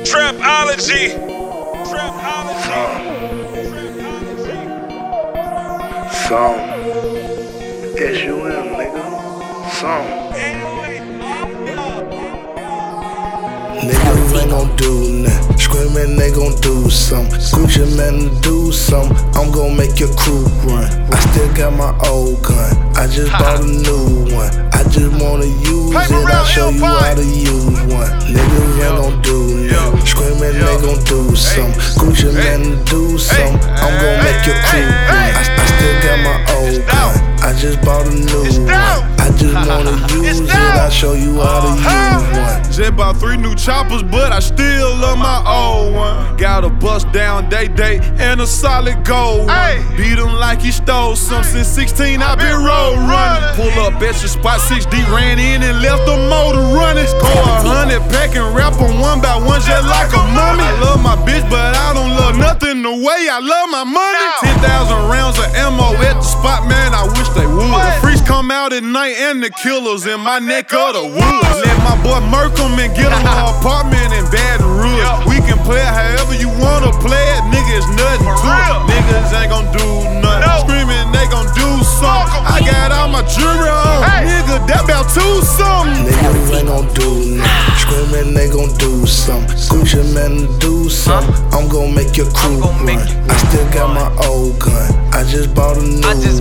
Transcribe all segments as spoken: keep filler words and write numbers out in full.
Trapology. Trapology. Song. S U M, nigga. Song. Niggas ain't gon' do nothing. Screamin' they gon' do something. Gucci man to do something. I'm gon' make your crew run. I still got my old gun. I just bought a new one. I just wanna use it. I'll show you how to use one. Niggas ain't gon' do nothing. Screamin' they gon' do something. Gucci man to do something. I'm gon' make your crew run. I, I still got my old gun. I just bought a new one. I just wanna use it. I'll show you how to use one. Just bought three new choppers, but I still love my old one. Got a bust down day day and a solid gold one. Beat him like he stole some. Since sixteen I been road running. Pull up extra spot six D, ran in and left the motor running. Score a hundred pack and rap on one by one just like a mummy. I love my bitch, but I don't love nothing the way I love my money. Ten thousand rounds of ammo at the spot, man, I wish they would. The freaks come out at night and the killers in my neck of the woods. Let my boy murk him and get him an apartment in Baton Rouge. We can play it however you wanna play it, nigga, it's nothing to it. Niggas ain't gon' do nothing. Screaming they gon' do something. I got all my jewelry on, nigga, that bout two something. Niggas ain't gon' do nothing. Screamin' they gon' do something. Gucci man to do something. I'm gon' make your crew run. I still got my old gun. I just bought a new one. I just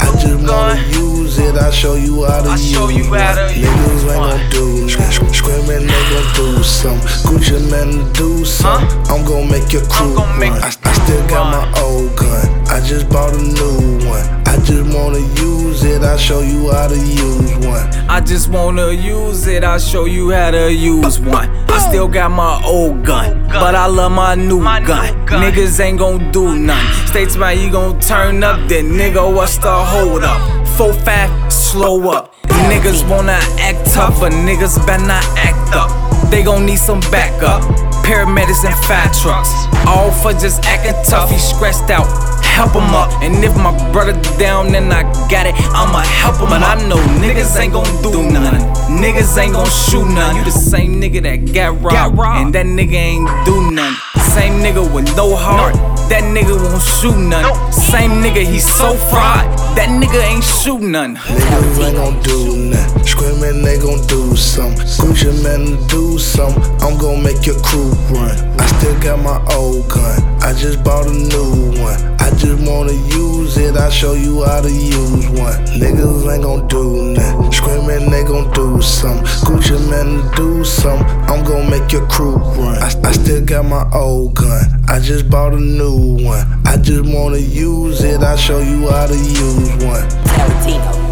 wanna use it. I'll show you how to use one. Niggas ain't gon' do nothing. Screamin' they gon' do something. Gucci man to do something. I'm gon' make your crew run. I, I still got my old gun. I just bought a new one. I just wanna use it. I'll show you how to use one. I just wanna use it. I'll show you how to use one. I still got my old gun, but I love my new gun. Niggas ain't gon' do nothing. Stay to my, you gon' turn up, then nigga, what's the hold up? Four five, slow up. Niggas wanna act tough, but niggas better not act up. They gon' need some backup. Paramedics and fire trucks, all for just acting tough. He stressed out, help him up. And if my brother down, then I got it, I'ma help him. But I know niggas ain't gon' do nothing. Niggas ain't gon' shoot none. You the same nigga that got robbed, and that nigga ain't do none. Same nigga with no heart, that nigga won't shoot none. Same nigga, he so fried, that nigga ain't shoot none. Niggas ain't gon' do nothing. Screamin' they gon' do something. Gucci man to do something. I'm gon' make your crew run. I still got my old gun. I just bought a new one. I just wanna use it. I'll show you how to use one. Niggas ain't gon' do nothing. Screamin' they gon' do something. Gucci man to do something. I'm gon' make your crew run. I, I still got my old gun. I just bought a new one. I just wanna use it. I'll show you how to use one. Tarantino.